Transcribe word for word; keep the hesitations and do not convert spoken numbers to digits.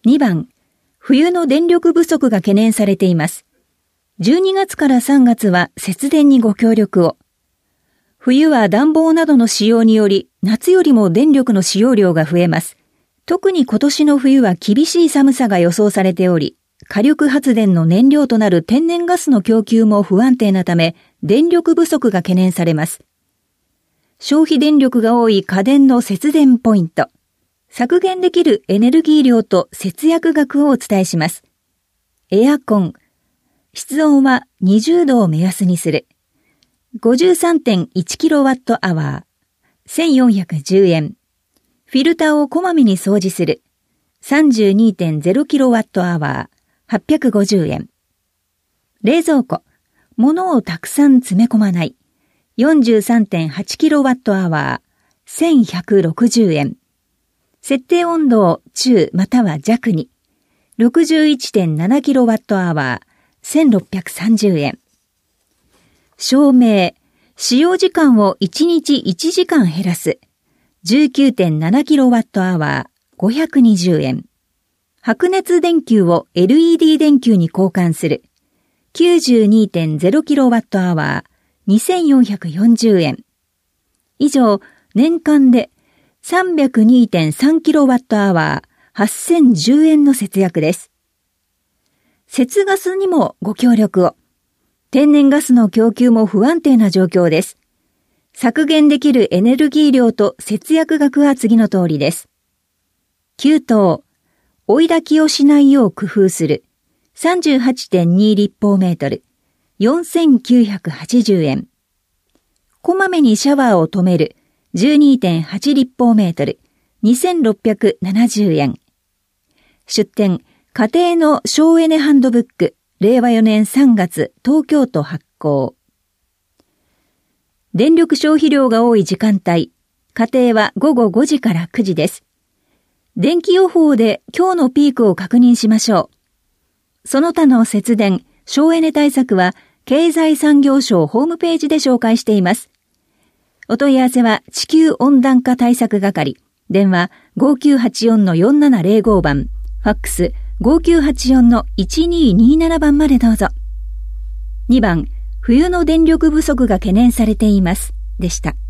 にばん、冬の電力不足が懸念されています。じゅうにがつからさんがつは節電にご協力を。冬は暖房などの使用により、夏よりも電力の使用量が増えます。特に今年の冬は厳しい寒さが予想されており、火力発電の燃料となる天然ガスの供給も不安定なため、電力不足が懸念されます。消費電力が多い家電の節電ポイント。削減できるエネルギー量と節約額をお伝えします。エアコン。室温はにじゅうどを目安にする。ごじゅうさんてんいちキロワットアワー。せんよんひゃくじゅうえん。フィルターをこまめに掃除する。さんじゅうにてんゼロキロワットアワー。はっぴゃくごじゅうえん。冷蔵庫。物をたくさん詰め込まない。よんじゅうさんてんはちキロワットアワー。せんひゃくろくじゅうえん。設定温度を中または弱に。ろくじゅういってんななキロワットアワー。せんろっぴゃくさんじゅうえん。照明。使用時間をいちにちいちじかん減らす。じゅうきゅうてんななキロワットアワー。ごひゃくにじゅうえん。白熱電球を エルイーディー 電球に交換する。きゅうじゅうにてんゼロキロワットアワー。にせんよんひゃくよんじゅうえん。以上、年間で さんびゃくにてんさんキロワットアワー。はっせんじゅうえんの節約です。節ガスにもご協力を。天然ガスの供給も不安定な状況です。削減できるエネルギー量と節約額は次の通りです。給湯。追い焚きをしないよう工夫する。さんじゅうはちてんに立方メートル。よんせんきゅうひゃくはちじゅうえん。こまめにシャワーを止める。じゅうにてんはち立方メートル。にせんろっぴゃくななじゅうえん。出典、家庭の省エネハンドブック。れいわよねんさんがつ、東京都発行。電力消費量が多い時間帯。家庭はごごごじからくじです。電気予報で今日のピークを確認しましょう。その他の節電、省エネ対策は経済産業省ホームページで紹介しています。お問い合わせは地球温暖化対策係。電話 ごきゅうはちよんのよんななゼロご 番。ファックス ごきゅうはちよんのいちにになな 番までどうぞ。にばん、冬の電力不足が懸念されています。でした。